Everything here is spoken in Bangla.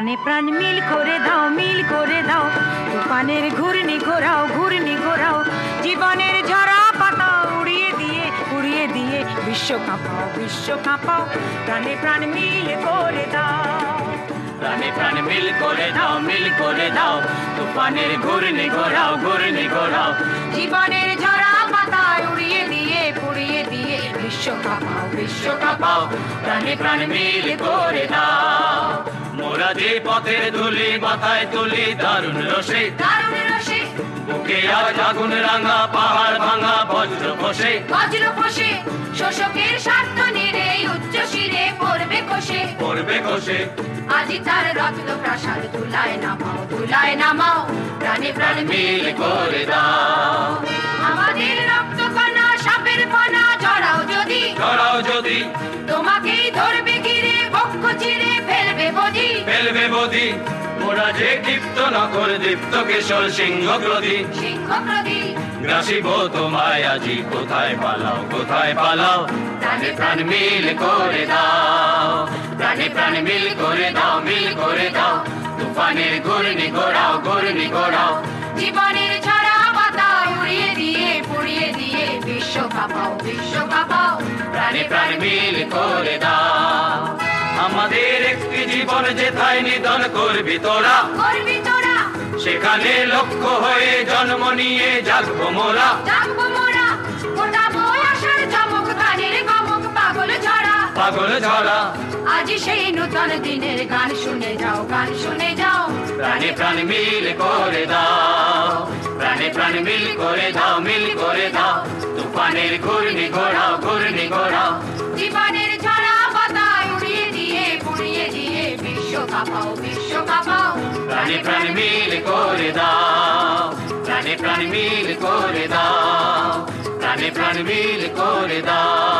প্রাণে প্রাণ মিল করে দাও তুফানের ঘূর্ণি ঘোরাও জীবনের ঝরা পাতা উড়িয়ে দিয়ে বিশ্ব কাঁপাও প্রাণে প্রাণ মিল করে দাও প্রাণে প্রাণ মিল করে দাও তুফানের ঘূর্ণি ঘোরাও জীবনের ঝরা পাতা উড়িয়ে দিয়ে বিশ্ব কাঁপাও প্রাণে প্রাণ মিল করে দাও মোরা যে পথের ধুলি মাথায় তুলি দারুণ রসে বুকে আজ আগুন রাঙা পাহাড় ভাঙা বজ্র ফসে শোষকের স্বার্থ নিরে উচ্চ শিরে পড়বে কষে আজি তার রত্ন প্রাসাদ ধুলায় নামাও প্রাণে প্রাণ মিল করে দাও আমাদের রক্ত কণা সাপের ফনা জড়াও যদি তোমাকেই ধরবে ঘিরে বক্ষ চিরে ফেলবে বদি মোরা যে ক্ষিপ্ত নকর দীপ্ত কেশর সিংহ ক্রোধী গ্রাসিব তোমায় আজি কোথায় পালাও প্রাণে প্রাণ মিল করে দাও প্রাণে প্রাণ মিল করে দাও তুফানের ঘূর্ণি ঘোরাও জীবনের ঝরা পাতা উড়িয়ে দিয়ে বিশ্ব কাঁপাও প্রাণে প্রাণ মিল করে দাও আমাদের একটি জীবন যেথায় নিধন করবি তোরা সেখানে লক্ষ্য হয়ে জন্ম নিয়ে জাগবো মোরা ফোটাবো আশার চমক গানের গমক পাগল ঝরা আজি সেই নূতন দিনের গান শুনে যাও প্রাণে প্রাণ মিল করে দাও প্রাণে প্রাণ মিল করে দাও তুফানের ঘূর্ণি ঘোরাও জীবনের ঝরা পাতা উড়িয়ে দিয়ে বিশ্ব কাঁপাও প্রাণে প্রাণ মিল করে দাও প্রাণে প্রাণ মিল করে দাও প্রাণে প্রাণ মিল করে দাও